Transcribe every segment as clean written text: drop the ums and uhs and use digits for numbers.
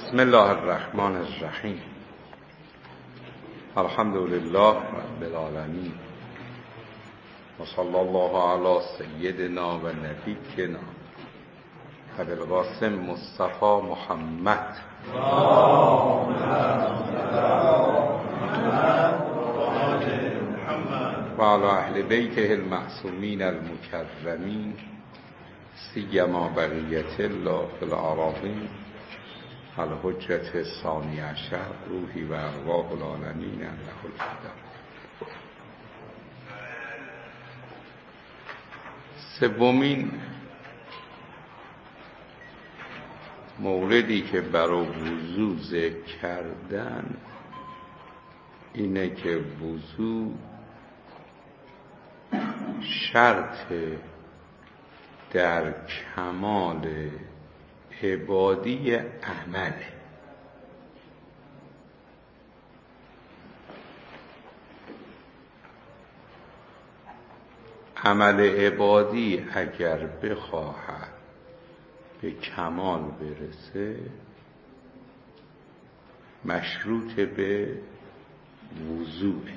بسم الله الرحمن الرحیم. الحمد لله رب العالمین و صلی الله علی سیدنا و نبینا ابی القاسم مصطفی محمد و علی اهل بیته المعصومین المکرمین سیما بقیت الله فی الأراضین الحجة ثانی عشر روحی و ارواح العالمین له الفدا. سومین موردی که برای وضو ذکر کردن اینه که وضو شرط در کمال عبادی عمله. عمل عبادی اگر بخواهد به کمال برسه مشروط به وضوءه.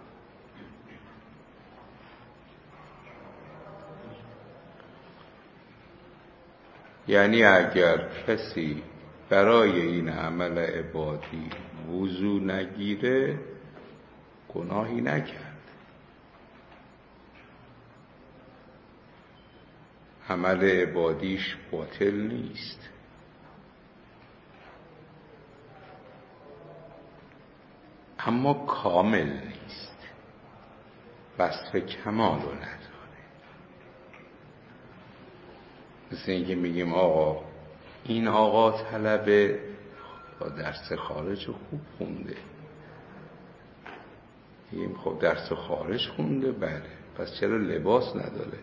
یعنی اگر کسی برای این عمل عبادی وضو نگیره گناهی نکرد، عمل عبادیش باطل نیست، اما کامل نیست، وصف کمال رو نداره. مثل اینکه میگیم آقا این آقا طلبه با درس خارج خوب خونده، میگیم خب درس خارج خونده، بله، پس چرا لباس نداره؟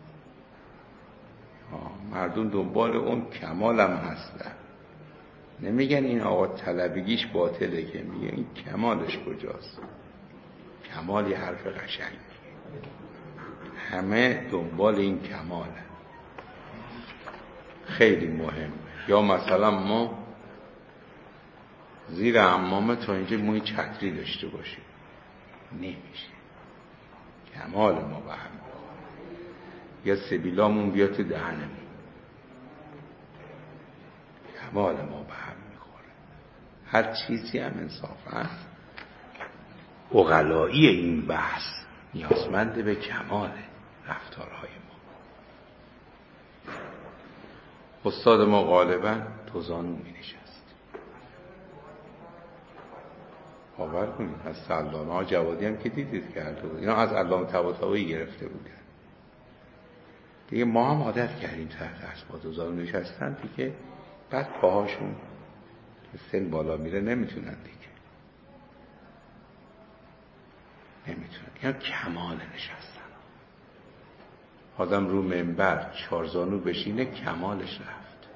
مردم دنبال اون کمالم هستن، نمیگن این آقا طلبگیش باطله، که میگن این کمالش کجاست. کمال یه حرف قشنگ، همه دنبال این کماله، خیلی مهمه. یا مثلا ما زیر عمامه تا اینجا موی چتری داشته باشیم، نمیشه، کمال ما به هم میخوره. یا سبیلامون بیا تو دهنمون، کمال ما به هم میخوره. هر چیزی هم انصافا عقلایی این بحث نیازمند به کمال رفتارهای ما. استاد ما غالبا تو زانو می نشست. باور کنید از علامه ها جوادی هم که دیدید کرده بود، اینا از علامه طباطبایی گرفته بودن دیگه. ما هم عادت کردیم تحت اسباب تو زانو نشستن دیگه، بعد پاهاشون سن بالا میره نمیتونن دیگه، نمیتونن. اینا کمال نشستن. آدم رو منبر 4 زانو بشینه کمالش رفت،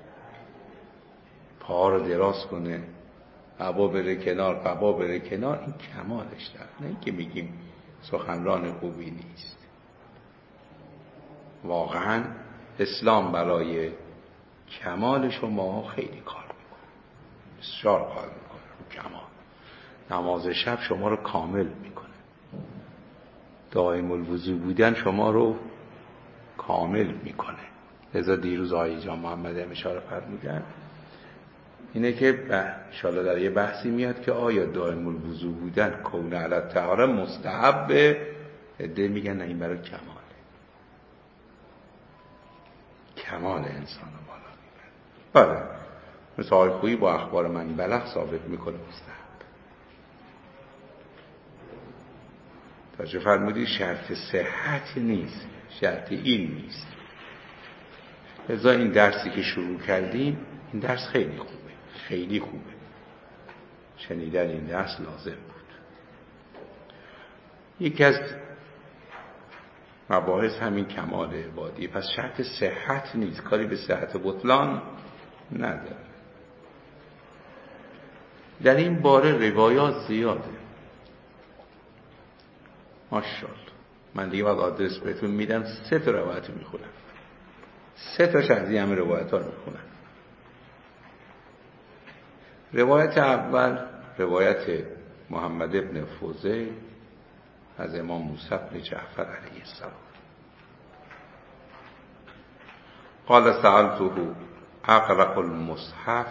پا رو دراز کنه، قبا بره کنار، قبا بره کنار، این کمالش رفت. نه که میگیم سخنران خوبی نیست. واقعا اسلام برای کمال شما خیلی کار میکنه، بسیار کار میکنه. کمال نماز شب شما رو کامل میکنه، دائم الوضو بودن شما رو کامل میکنه. لذا دیروز آقای جان محمد هم اشاره فرمودن اینه که انشاءالله در یه بحثی میاد که آیا دائم الوضو بودن کون علی الطهاره مستحبه؟ عده میگن نه، این برای کماله، کمال انسان رو بالا میبره. بله، مثل آقای خویی با اخبار من بلغ ثابت میکنه مستحب. توجه فرمودید، شرط صحت نیست، شرط این نیست. لذا این درسی که شروع کردیم، این درس خیلی خوبه، خیلی خوبه، شنیدن این درس لازم بود. یکی از مباحث همین کمال عبادی، پس شرط صحت نیست، کاری به صحت بطلان نداره. در این باره روایات زیاده، ماشاءالله. من دیگه بعد آدرس بهتون میدم، 3 تا روایت میخونم، 3 تاش از این همه روایت ها رو میخونم. روایت اول روایت محمد ابن فوزیل از امام موسی بن جعفر علیه السلام. قال سألته اقرأ المصحف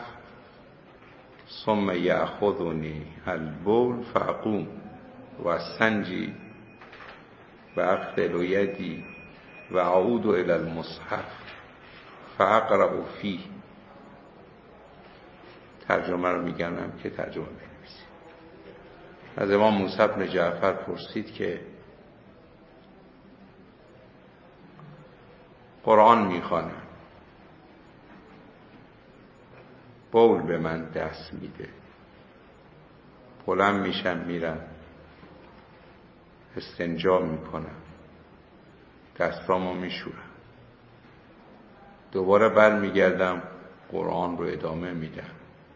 ثم یأخذنی البول فاقوم واستنجی واغسل یدی واعود الی المصحف فاقرأ فیه. ترجمه رو میگم که ترجمه بنویسید. از امام موسی بن جعفر پرسید که قرآن میخوانم، بول به من دست میده، بلند میشم میرم استنجا میکنم، دستامو میشورم، دوباره بر میگردم قرآن رو ادامه میدم.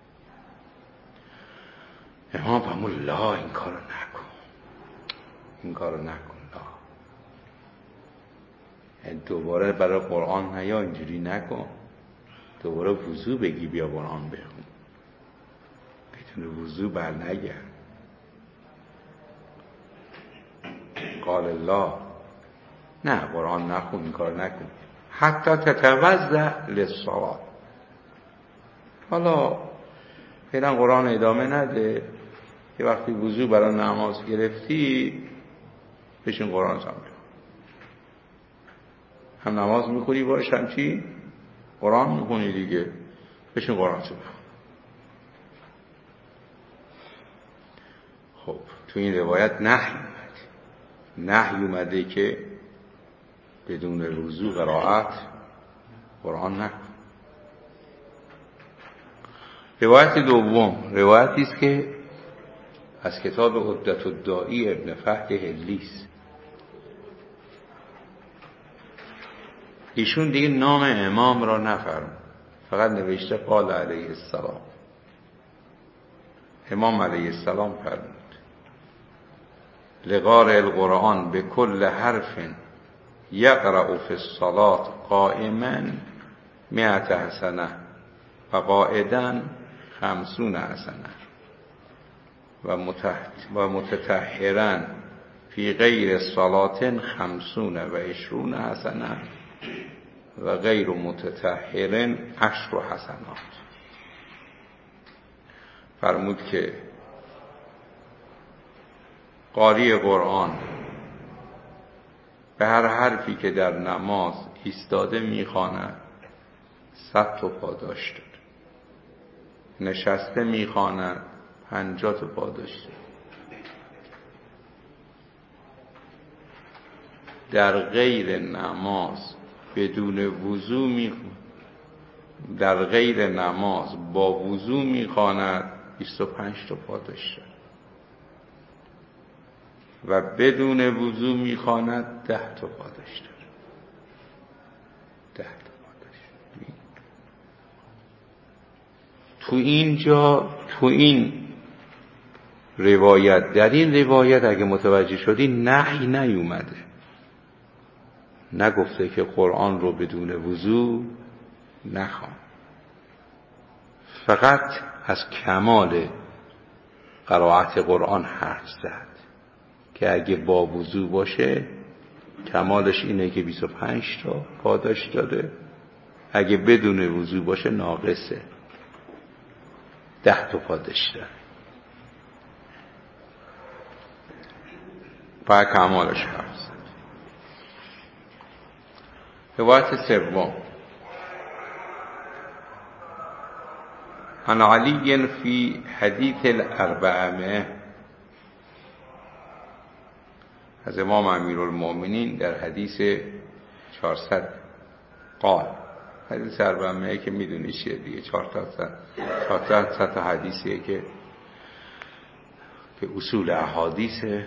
امام فرمود لا، این کارو نکن، این کارو نکن، لا. دوباره برای قرآن نیا، اینجوری نکن، دوباره وضو بگی بیا قرآن بخون، بدون وضو بر نگرد. قال الله، نه قرآن نخون، این کار نکن حتی تتوضأ للصلاة. حالا فعلا قرآن ادامه نده، که وقتی وضو برای نماز گرفتی بشین قرآن هم بخون. هم نماز میخونی باش، هم چی؟ قرآن میخونی دیگه، بشین قرآن هم بخون. خب تو این روایت نهی اومده که بدون وضو قرائت قرآن نکن. روایت دوم روایتی است که از کتاب عدة الداعی ابن فهد هلیس. ایشون دیگه نام امام را نفرمود، فقط نوشته قال علیه السلام. امام علیه السلام فرمود لقارئ القرآن به کل حرف یقرأ فی الصلاة قائما 100 حسنه و قاعدا 50 حسنه و متطهرا فی غیر صلاة 50 و 20 حسنه و غیر متطهر 10 حسنات. فرمود که قاری قرآن به هر حرفی که در نماز ایستاده میخواند 100 تا پاداش داد، نشسته میخواند 50 تا پاداش داد، در غیر نماز بدون وضو میخواند، در غیر نماز با وضو میخواند 25 تا پاداش داد و بدون وضو میخواند 10 تا پاداش داد. 10 تا پاداش. تو این روایت، در این روایت اگه متوجه شدی نهی نیومده، نگفته که قرآن رو بدون وضو نخوان، فقط از کمال قرائت قرآن حرف زد که اگه با وضو باشه کمالش اینه که 25 تا پاداش داده، اگه بدون وضو باشه ناقصه، 10 تا پاداش داده. باید کمالش حرف زد. روایت سوم عن علی فی حدیث الاربعمائه، از امام امیرالمؤمنین در حدیث 400 قال. حدیث اربعمائه که میدونی چیه دیگه، 400 تا حدیثیه که اصول احادیثه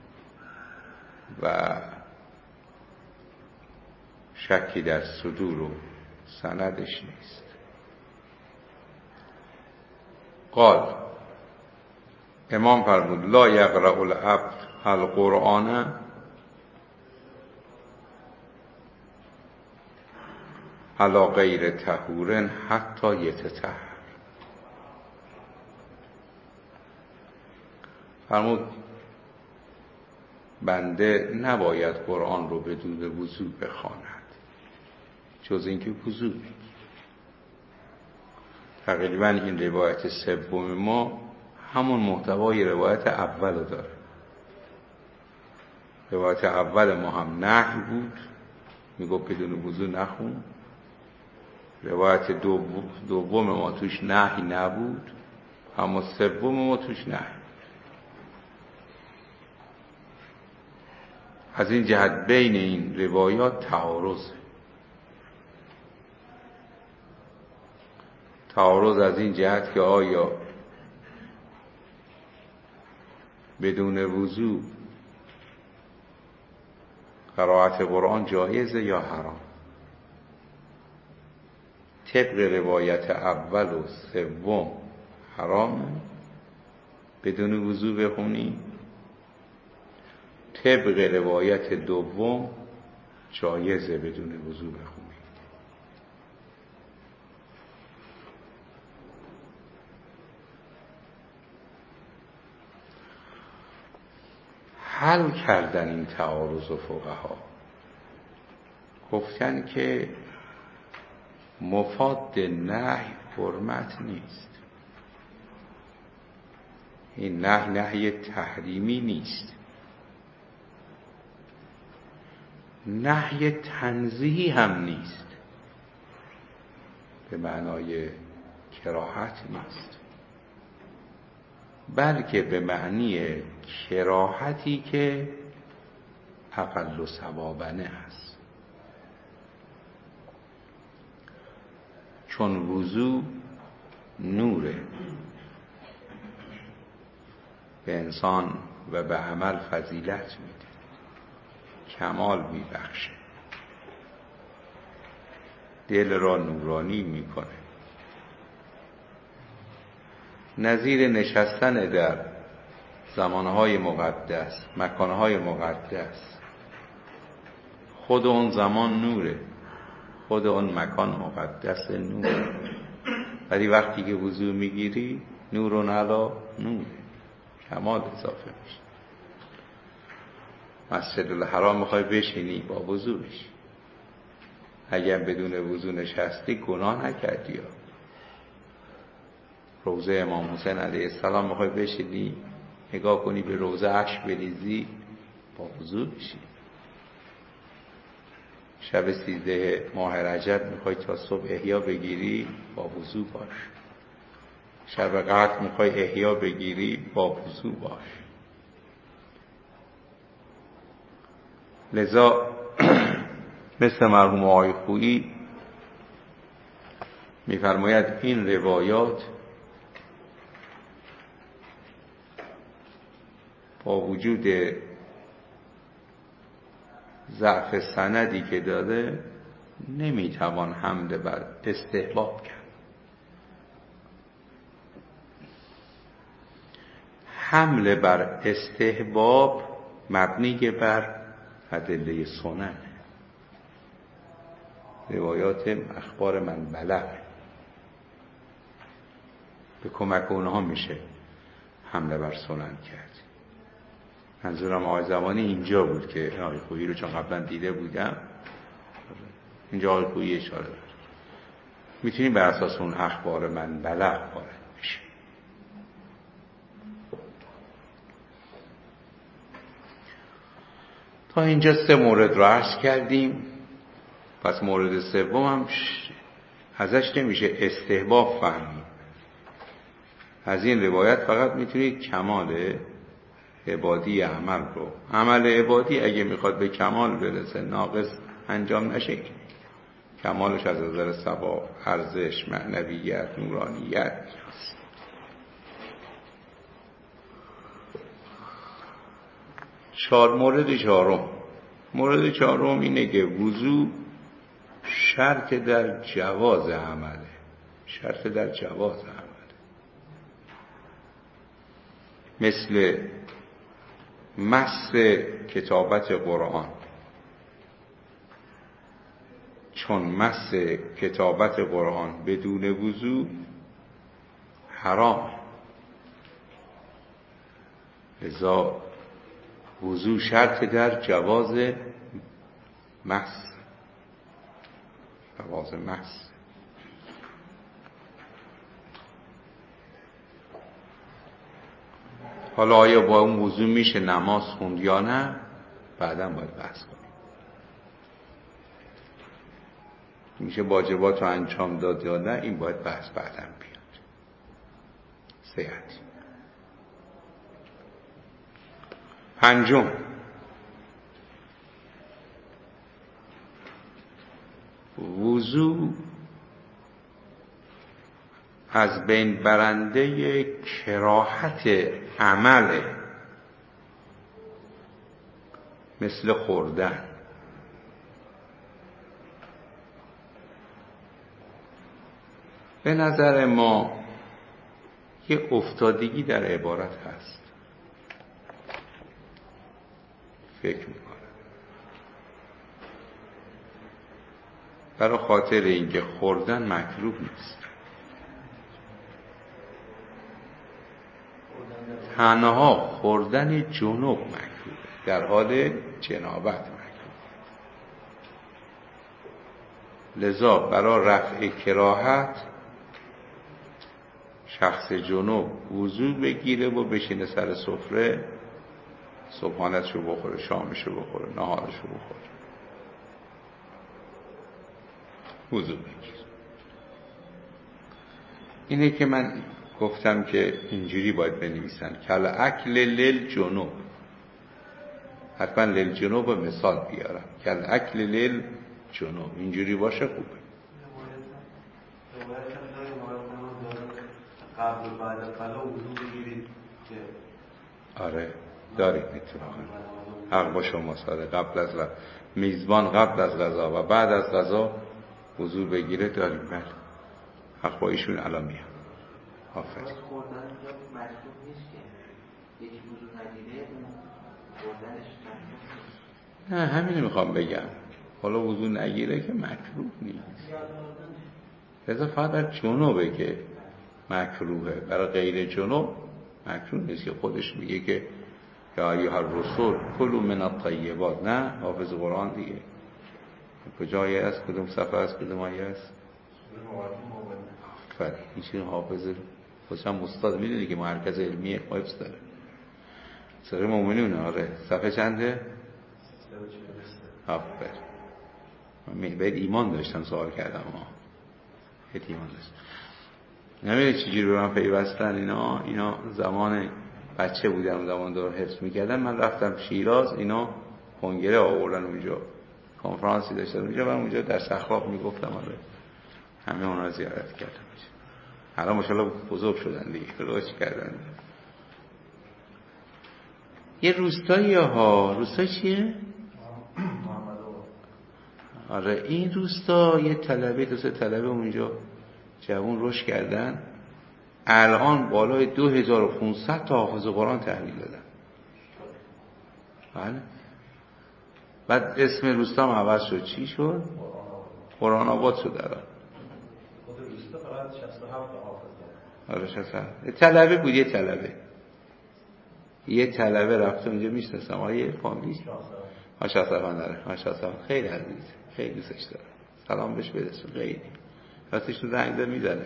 و شکی در صدور و سندش نیست. قال، امام فرمود لا یقرأ العبد القرآن علی غیر طهور حتی یتطهر. فرمود بنده نباید قرآن رو بدون وضو بخواند جز اینکه وضو بگیره. تقریبا این روایت سوم ما همون محتوای روایت اول رو داره. روایت اول ما هم نهی بود، میگفت بدون وضو نخون. روایت دوم ما توش نهی نبود، اما سوم ما توش نهی. از این جهت بین این روایات تعارض از این جهت که آیا بدون وضو قرائت قرآن جایزه یا حرام. طبق روایت اول و سوم حرامه بدون وضو بخونی، طبق روایت دوم جایزه بدون وضو بخونی. حل کردن این تعارض و فقها گفتن که مفاد نهی حرمت نیست. این نهی تحریمی نیست، نهی تنزیهی هم نیست، به معنای کراهت نیست، بلکه به معنی کراهتی که اقل ثوابنه است. چون وضو نوره، به انسان و به عمل فضیلت میده، کمال میبخشه، دل را نورانی میکنه. نظیر نشستن در زمانهای مقدس، مکانهای مقدس، خود اون زمان نوره، خود اون مکان مقدس نوره، ولی وقتی که وضو میگیری نورون علا نوره، کمال اضافه میشه. مسجد الحرام میخوای بشینی با وضو بشی، اگر بدون وضو نشستی گناه نکردی. یا روضه امام حسین علیه السلام میخوای بشینی نگاه کنی به روضه اشک بریزی، با وضو بشی. شب 13 ماه رجب میخوای تا صبح احیا بگیری، با وضو باش. شب قدر میخوای احیا بگیری، با وضو باش. لذا مثل مرحوم آقای خویی میفرماید این روایات با وجود ضعف سندی که داره نمیتوان حمل بر استحباب کرد. حمل بر استحباب مبنی بر ادله سنن، روایات اخبار من بلغ، به کمک اونها میشه حمله بر سنن کرد. منظورم آقای زمانی اینجا بود که آقای خویی رو چون قبلا دیده بودم، اینجا آقای خویی اشاره داره. میتونیم بر اساس اون اخبار من بلغ وارد بشه. تا اینجا 3 مورد رو عرض کردیم. پس مورد سوم هم ازش نمیشه استحباب فهمید. از این روایت فقط میتونید کمال عبادی عمل رو، عمل عبادی اگه میخواد به کمال برسه ناقص انجام نشه، کمالش از نظر ثواب، ارزش، معنویت، نورانیت است. مورد چهارم اینه که وضو شرط در جواز عمله. مثل مس کتابت قرآن، چون مس کتابت قرآن بدون وضو حرام، لذا وضو شرط در جواز مس. جواز مس. حالا آیا با اون وضو میشه نماز خوند یا نه؟ بعداً باید بحث کنیم. میشه واجبات رو انجام داد یا نه؟ این باید بحث بعداً بیاد. سیحت. پنجم، وضو از بین برنده کراهت عمل مثل خوردن. به نظر ما یه افتادگی در عبارت هست. فکر میکنم برای خاطر اینکه خوردن مکروه نیست، تنها خوردن جنوب مکروه، در حال جنابت مکروه. لذا برای رفع کراهت شخص جنوب وضو بگیره و بشینه سر سفره، صبحانه‌شو بخوره، شامشو بخوره، نهارشو بخوره، وضو بگیر. اینه که من گفتم که اینجوری باید بنویسن کل اکل لیل جنوب. حتما لیل جنوب مثال بیارم. کل اکل لیل جنوب اینجوری باشه خوبه. قبل و بعد از غذا وضو بگیرید که آره داریم اتفاقا. حق با شما ساده. قبل از میزبان قبل از غذا و بعد از غذا وضو بگیره داریم. بله حق با ایشون الان میام. آفرین. خوردن یا مشروب نیست که یکی وضو نگیره خوردنش مشروب. نه همینو میخوام بگم. حالا وضو نگیره که مکروه نیست. لذا فقط در جنوبه که مکروهه. برای غیر جنوب مکروه نیست که خودش میگه که یا ایها الرسول کلوا من الطیبات. نه حافظ قرآن دیگه. کجایی است؟ کدوم صفحه است؟ کدوم آیه است؟ آفرین. این چیز حافظ خودشم استاد میدونی که مرکز علمی حفظ داره. سوره مومنون. آره صفحه چنده؟ آفرین. من باید ایمان داشتم سوال کردم. باید ایمان داشتم. نمیده چجوری به من پیوستن اینا زمان بچه بودم، زمان دور حفظ میکردم. من رفتم شیراز، اینا کنگره آوردن اونجا، کنفرانسی داشتن اونجا، من اونجا در سخاف میگفتم. آره همه اونا زیارت کردم. الان ماشاءالله بزرگ شدن دیگه، رشد کردن. یه روستایی ها، روستا چیه؟ آره این روستا یه طلبه، دو سه طلبه اونجا جوان رشد کردن، الان بالای 2500 تا حافظ قرآن تحویل دادن. بله. بعد اسم روستا هم عوض شد. چی شد؟ قرآن آباد شد الان. خود روستا فقط 67 تا حافظ داره. آره 67. طلبه بود. یه طلبه رفته اونجا میشناسم. آیه فامیلیش شاسفند داره. شاسفند خیلی عزیز، خیلی دوستش داره. سلام بهش برسون. خیلی راستش رنگ دار میزنه.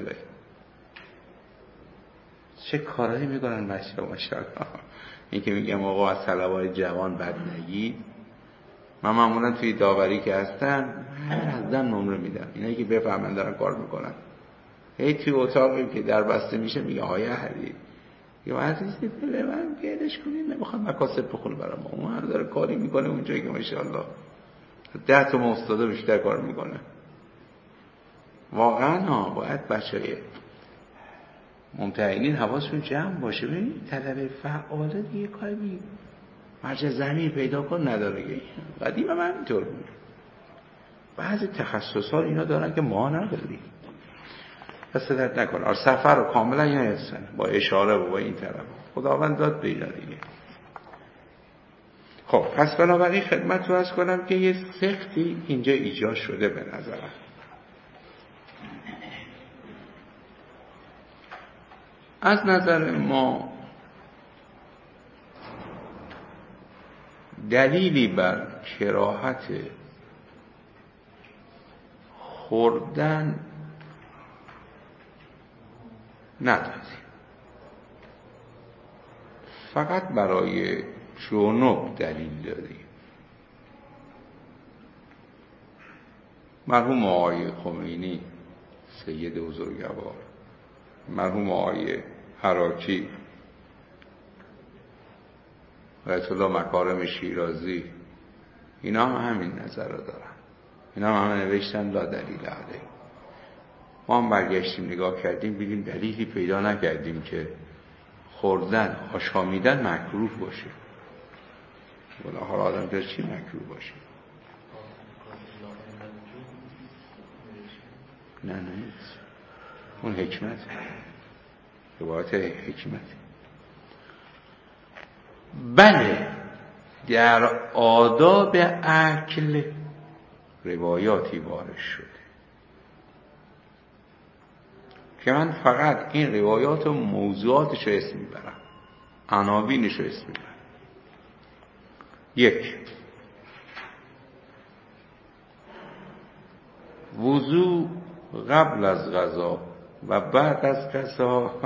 چه کارایی میکنن ماشاءالله. این که میگم آقا از طلبه‌های جوان بد نگید. من معمولا توی داوری که هستم هر دم نمره میدم. اینایی که بفهمن دارن کار میکنن. هی توی اتاقی که در بسته میشه میگه آقای احدی یا عزیزی دل من گیرش کنید، نمیخوام مکاسب بخونه برام. اون هر داره کاری میکنه اونجایی که ماشاءالله 10 تا استاد بیشتر کار میکنه. واقعا باید بچه‌های ممتحنین حواسشون جمع باشه. ببین طلبه فعاله دیگه کاری بی مرجع زمین پیدا کن نداره. قدیم من اینطور بود. بعضی تخصص‌ها اینا دارن که ما نداریم. پس درد نکنه. سفر رو کاملا یا حسن با اشاره و با این طرف خداوند داد به اینا دیگه. خب پس بنابراین خدمت رو عرض کنم که یه سختی اینجا ایجاد شده به نظرم. از نظر ما دلیلی بر کراهت خوردن ندادیم، فقط برای جنوب دلیل دادیم. مرحوم آقای خمینی سید بزرگوار، مرحوم آقای حراکی، آیت الله مکارم شیرازی، اینا هم همین نظر رو دارن، اینا هم نوشتن لا دلیل علیه. ما هم برگشتیم نگاه کردیم، دیدیم دلیلی پیدا نکردیم که خوردن، آشامیدن مکروه باشه. ولی حالا آدم در چی مکروه باشه؟ نه اون حکمت، روایت حکمت. بله در آداب اکل روایاتی وارد شده که من فقط این روایات و موضوعاتش رو اسم میبرم، عناوینش رو اسم میبرم. 1. وضو قبل از غذا و بعد از غذا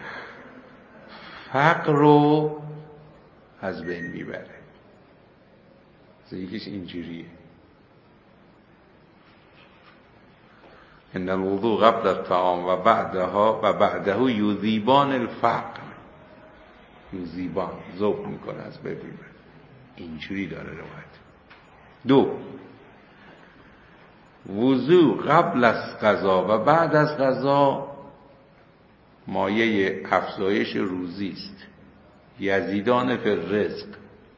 فقر رو از بین میبره. یکیش اینجوریه: ان الوضوء قبل الطعام و بعده یذیبان الفقر. یذیبان، ذوب میکنه، از بین میبره. اینجوری داره روایت. 2. وضو قبل از غذا و بعد از غذا مایه افزایش روزی است، یزیدان فی الرزق.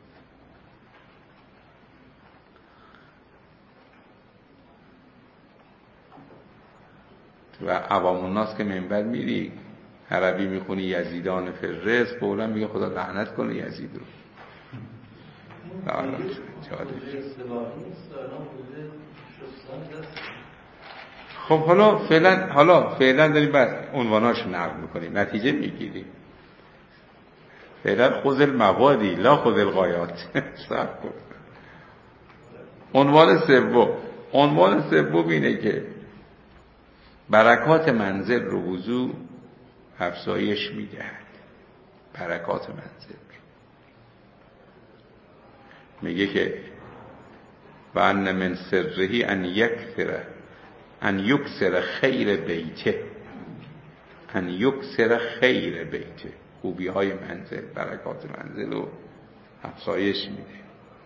و عوام الناس که منبر میری عربی میخونی یزیدان فی الرزق، بولا میگه خدا لعنت کنه یزید رو. خب حالا فعلا داریم بعد عنواناش نقل میکنیم، نتیجه میگیریم. فعلا خذ الموادی لا خذ الغایات. عنوان سوم اینه که برکات منزل رو وضو افزایش میدهد. برکات منزل میگه که و ان من سرهی ان یکثر خیر بیته، ان یکثر خیر بیته. خوبی های منزل، برکات منزل رو افزایش میده.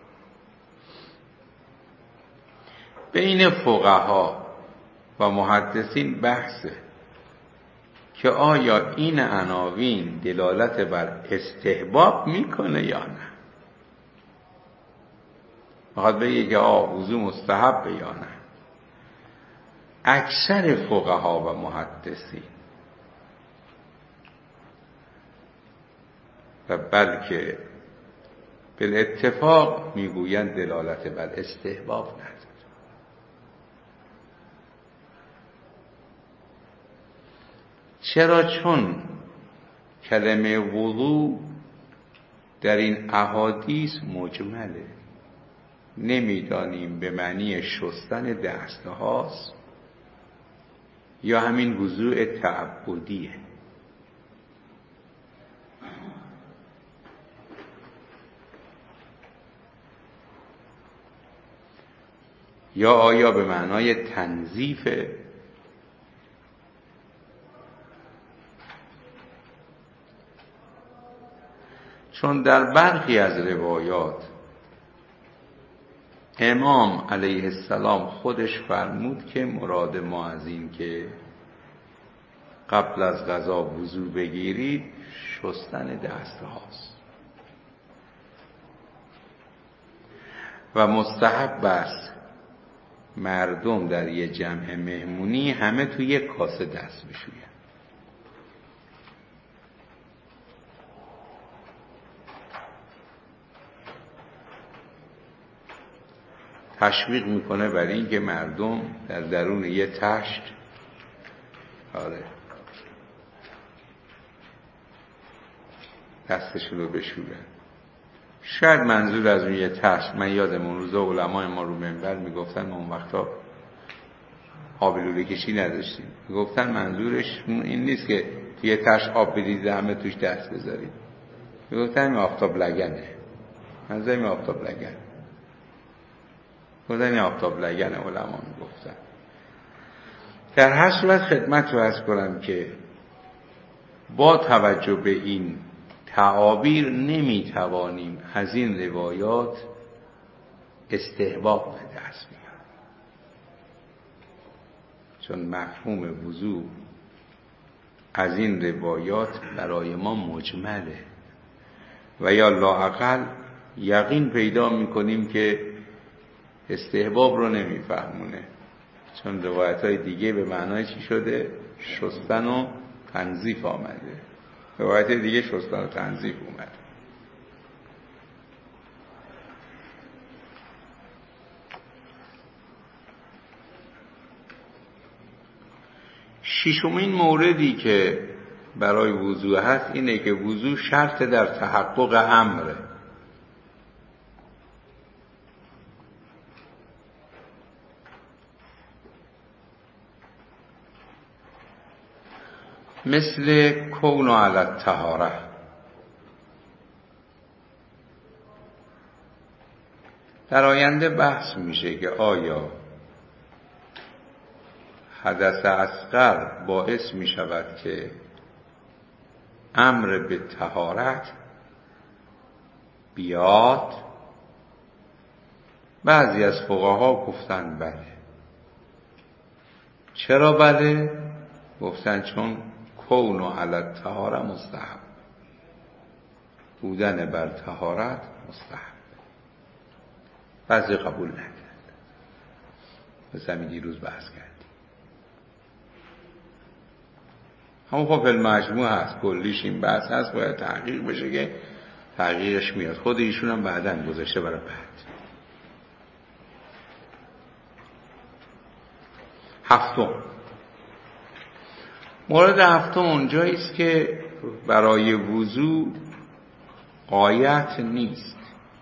بین فقها و محدثین بحثه که آیا این عناوین دلالت بر استحباب میکنه یا نه. میخواد بگه که وضو مستحب یا نه. اکثر فقها و محدثین و بلکه بالاتفاق میگویند دلالت بر استحباب نداره. چرا؟ چون کلمه وضو در این احادیث مجمله، نمیدانیم به معنی شستن دست هاست یا همین وضوء تعبدیه. یا آیا به معنای تنظیف؟ چون در برخی از روایات امام علیه السلام خودش فرمود که مراد ما از این که قبل از غذا وضو بگیرید شستن دست هاست و مستحب است مردم در یه جمع مهمونی همه توی یک کاسه دست بشوین. تشویق میکنه برای این که مردم در درون یه تشت دستشون رو بشورن. شاید منظور از اون یه ترس، من یادم اون روزا علمای ما رو منبر میگفتن، ما اون وقتا آب لوله کشی نداشتیم، میگفتن منظورش این نیست که یه ترس آب بدید همه توش دست بذارید، میگفتن این آفتاب لگنه، منظور این آفتاب لگنه، گفتن این آفتاب لگنه علما میگفتن. در هر صورت خدمت رو عرض کنم که با توجه به این تعابیر نمیتوانیم از این روایات استحباب به دست بیاریم، چون مفهوم وضو از این روایات برای ما مجمله و یا لااقل یقین پیدا میکنیم که استحباب رو نمیفهمونه، چون روایت‌های دیگه به معنای چی شده؟ شستن و تنظیف آمده، روایت دیگه شستن و تنظیف اومد. ششمین موردی که برای وضو هست اینه که وضو شرط در تحقق امره. مثل کون علی الطهاره، در آینده بحث میشه که آیا حدث اصغر باعث میشود که امر به طهارت بیاد. بعضی از فقها گفتن بله. چرا بله؟ گفتن چون کون علی الطهاره مستحب، بودن بر طهارت مستحب. بعضی قبول نکرد، مثل همین دیروز بحث کردیم. همون خب المجموع هست، کلیش این بحث هست، باید تحقیق بشه که تحقیقش میاد. خود ایشون هم بعدن گذاشته برای بعد. هفتم، مورد هفتم اونجایی است که برای وضو غایت نیست.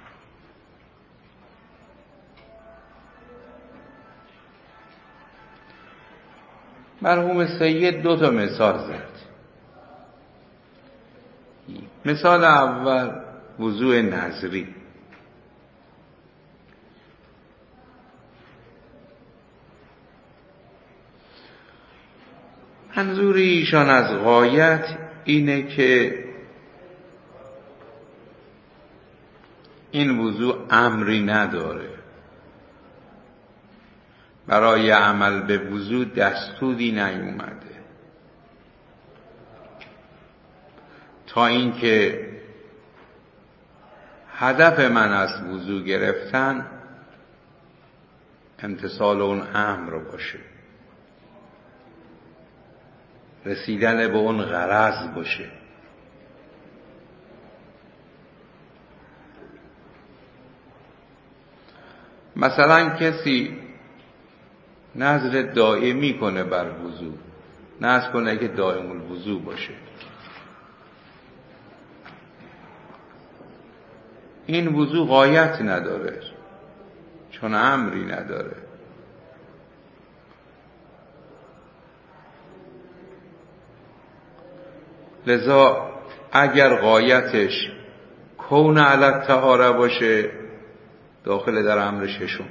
مرحوم سید دو تا مثال زد. مثال اول وضوء نظری. منظور ایشان از غایت اینه که این وضوء امری نداره، برای عمل به وضوء دستوری نیومده، تا اینکه هدف من از وضوء گرفتن امتثال اون امر باشه، رسیدن به اون غرض باشه. مثلا کسی نذر دائمی کنه بر وضو، نذر کنه که دائم الوضو باشه، این وضو غایت نداره چون امری نداره. لذا اگر غایتش کون علی الطهاره باشه داخل در امر ششم،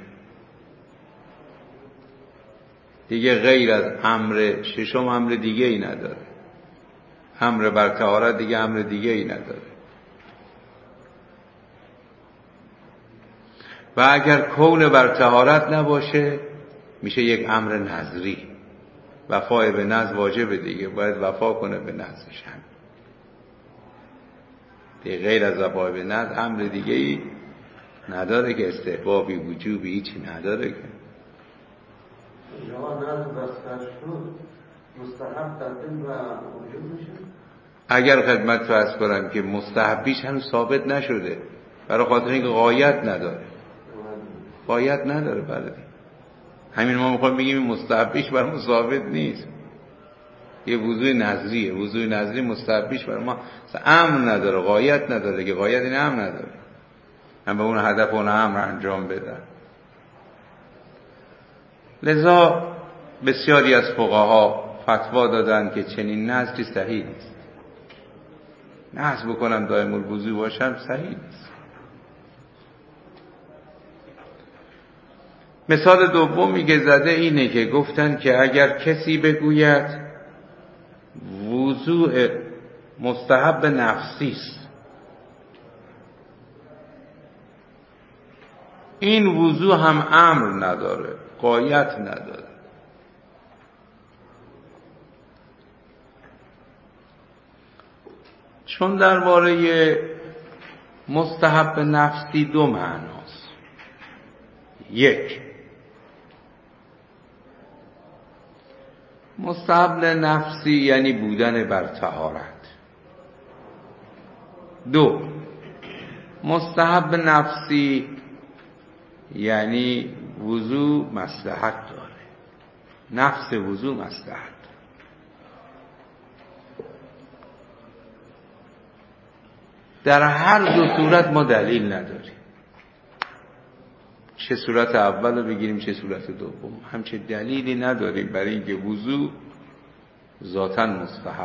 دیگه غیر از امر ششم امر دیگه ای نداره، امر بر طهارت دیگه امر دیگه ای نداره. و اگر کون بر طهارت نباشه میشه یک امر نظری، وفای به نظر واجبه دیگه، باید وفا کنه به نظرش هم دیگه. غیر از وفای به نظر امر دیگه ای نداره که استحبابی وجوبی هیچی نداره که. جواب نظر بستر شد مستحب تبدیل و وجوب میشه. اگر خدمت رو عرض کنم که مستحبیش هنوز ثابت نشده، برای خاطر اینکه غایت نداره، غایت نداره. بله همین ما میخوایم بگیم این مستحبیش برای ما ثابت نیست، یه وضوء نظریه، وضوء نظری مستحبیش برای ما امر نداره، غایت نداره، که غایت این امر نداره. من به اون هدف اون امر انجام بدم. لذا بسیاری از فقها فتوا دادند که چنین نذری صحیح نیست. نذر بکنم دائم الوضو باشم صحیح نیست. مثال دومی که زده اینه که گفتن که اگر کسی بگوید وضوء مستحب نفسی است، این وضوء هم امر نداره، غایت نداره. چون درباره مستحب نفسی دو معناست. یک، مستحب نفسی یعنی بودن بر طهارت. دو، مستحب نفسی یعنی وضو مصلحت داره، نفس وضو مصلحت داره. در هر دو صورت ما دلیل نداریم، چه صورت اول رو بگیریم چه صورت دوم، همچه دلیلی نداریم برای اینکه وضو ذاتاً مستحب.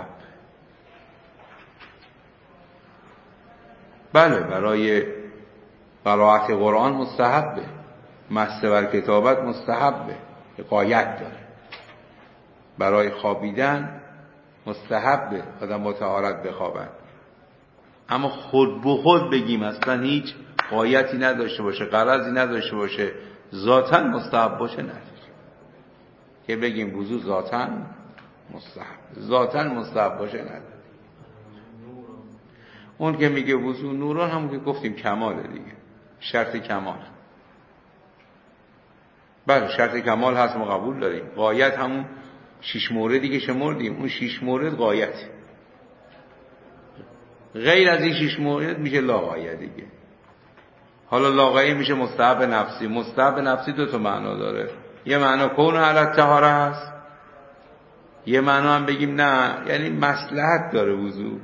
بله، برای قرائت قرآن مستحبه، مس بر کتابت مستحبه، غایت داره. برای خوابیدن مستحبه آدم با طهارت بخوابن، اما خود به خود بگیم اصلا هیچ غایتی نداشته باشه، غرضی نداشته باشه، ذاتاً مستحب باشه نداره که بگیم وضو ذاتاً مستحب باشه نداره. اون که میگه وضو نوران، همون که گفتیم کماله دیگه، شرط کمال. بله شرط کمال هست، ما قبول داریم. غایت همون 6 موردی که شمردیم، اون 6 مورد غایت. غیر از این 6 مورد میشه لاغایه دیگه. حالا لاغایه میشه مستحب نفسی. مستحب نفسی دو تا معنا داره، یه معنا کون حالت طهاره هست، یه معنا هم بگیم نه یعنی مصلحت داره وضو،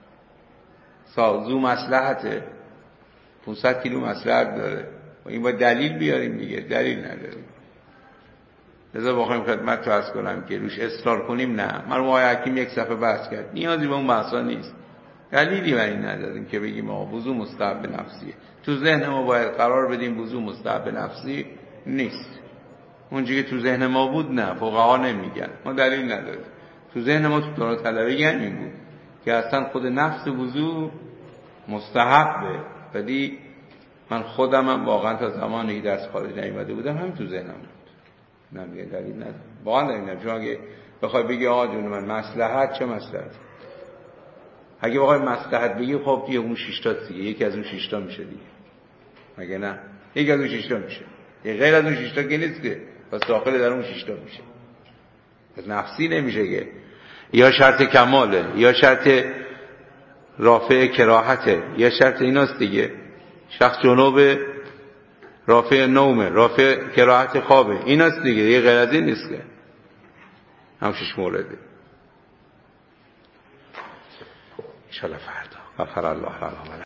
سازو مصلحته، 500 کیلو مصلحت داره. و این با دلیل بیاریم دیگه، دلیل نداریم. لذا بخوایم خدمت رو عرض کنم که روش اصرار کنیم نه. مرحوم آقای حکیم یک صفحه بحث کرد، نیازی به اون بحثا نیست، دلیلی برای این نداریم که بگیم آقا وضو مستحب نفسیه. تو ذهن ما باید قرار بدیم وضو مستحب نفسی نیست. اونجوری که تو ذهن ما بود نه، فقها نمیگن، ما دلیل نداریم. تو ذهن ما تو دوران طلبگی این بود که اصلا خود نفس وضو مستحبه. ولی من خودم هم واقعا تا زمانی درس خارج نیومده بودم همین تو ذهنم بود. نمیگه دلیل نداره، واقعا دلیل نداره. چون اگه بخوای بگی آقا جون من مصلحت، چه مصلحت؟ اگه بخوای مصلحت بگی خب دیگه اون 6 تا دیگه، یکی از اون 6 تا میشه دیگه، مگه نه؟ یکی از اون 6 تا میشه، یه غیر از اون 6 تا که نیست که، پس داخل در اون 6 تا میشه. پس نفسی نمیشه که، یا شرط کماله، یا شرط رافع کراهته، یا شرط ایناست دیگه. شخص جنوب، رافع نومه، رافع کراهت خوابه، ایناست دیگه، یه غیر از این نیست که. هم 6 مورده. ان شاء الله فردا غفر الله لنا.